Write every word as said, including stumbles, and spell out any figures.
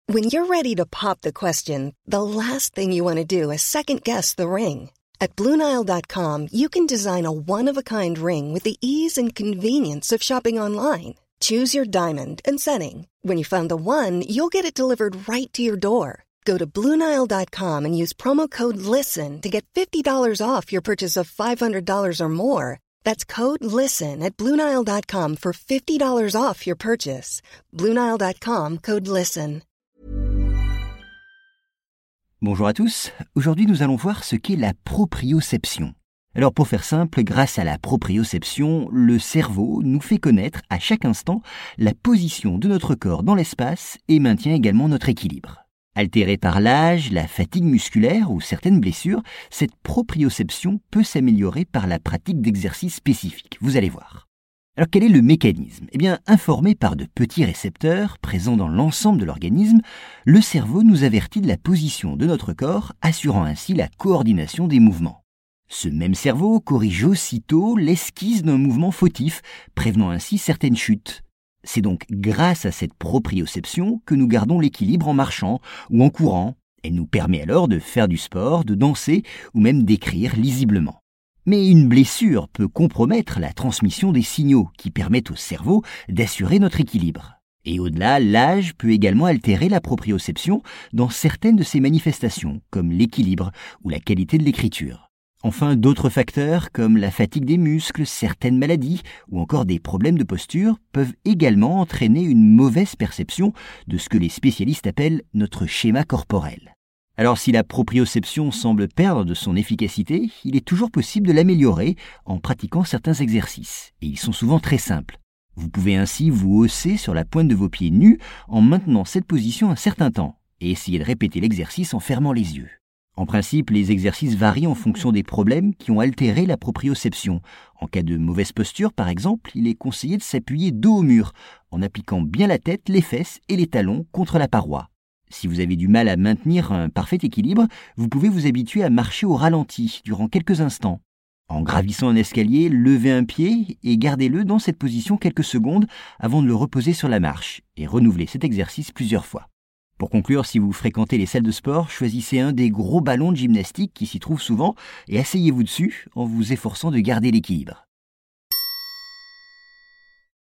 When you're ready to pop the question, the last thing you want to do is second-guess the ring. At Blue Nile dot com, you can design a one-of-a-kind ring with the ease and convenience of shopping online. Choose your diamond and setting. When you find the one, you'll get it delivered right to your door. Go to Blue Nile dot com and use promo code LISTEN to get fifty dollars off your purchase of five hundred dollars or more. That's code LISTEN at Blue Nile dot com for fifty dollars off your purchase. Blue Nile dot com, code LISTEN. Bonjour à tous, aujourd'hui nous allons voir ce qu'est la proprioception. Alors pour faire simple, grâce à la proprioception, le cerveau nous fait connaître à chaque instant la position de notre corps dans l'espace et maintient également notre équilibre. Altérée par l'âge, la fatigue musculaire ou certaines blessures, cette proprioception peut s'améliorer par la pratique d'exercices spécifiques, vous allez voir. Alors quel est le mécanisme ? Eh bien, informé par de petits récepteurs présents dans l'ensemble de l'organisme, le cerveau nous avertit de la position de notre corps, assurant ainsi la coordination des mouvements. Ce même cerveau corrige aussitôt l'esquisse d'un mouvement fautif, prévenant ainsi certaines chutes. C'est donc grâce à cette proprioception que nous gardons l'équilibre en marchant ou en courant. Elle nous permet alors de faire du sport, de danser ou même d'écrire lisiblement. Mais une blessure peut compromettre la transmission des signaux qui permettent au cerveau d'assurer notre équilibre. Et au-delà, l'âge peut également altérer la proprioception dans certaines de ses manifestations, comme l'équilibre ou la qualité de l'écriture. Enfin, d'autres facteurs comme la fatigue des muscles, certaines maladies ou encore des problèmes de posture peuvent également entraîner une mauvaise perception de ce que les spécialistes appellent notre schéma corporel. Alors si la proprioception semble perdre de son efficacité, il est toujours possible de l'améliorer en pratiquant certains exercices. Et ils sont souvent très simples. Vous pouvez ainsi vous hausser sur la pointe de vos pieds nus en maintenant cette position un certain temps et essayer de répéter l'exercice en fermant les yeux. En principe, les exercices varient en fonction des problèmes qui ont altéré la proprioception. En cas de mauvaise posture, par exemple, il est conseillé de s'appuyer dos au mur en appliquant bien la tête, les fesses et les talons contre la paroi. Si vous avez du mal à maintenir un parfait équilibre, vous pouvez vous habituer à marcher au ralenti durant quelques instants. En gravissant un escalier, levez un pied et gardez-le dans cette position quelques secondes avant de le reposer sur la marche et renouvelez cet exercice plusieurs fois. Pour conclure, si vous fréquentez les salles de sport, choisissez un des gros ballons de gymnastique qui s'y trouvent souvent et asseyez-vous dessus en vous efforçant de garder l'équilibre.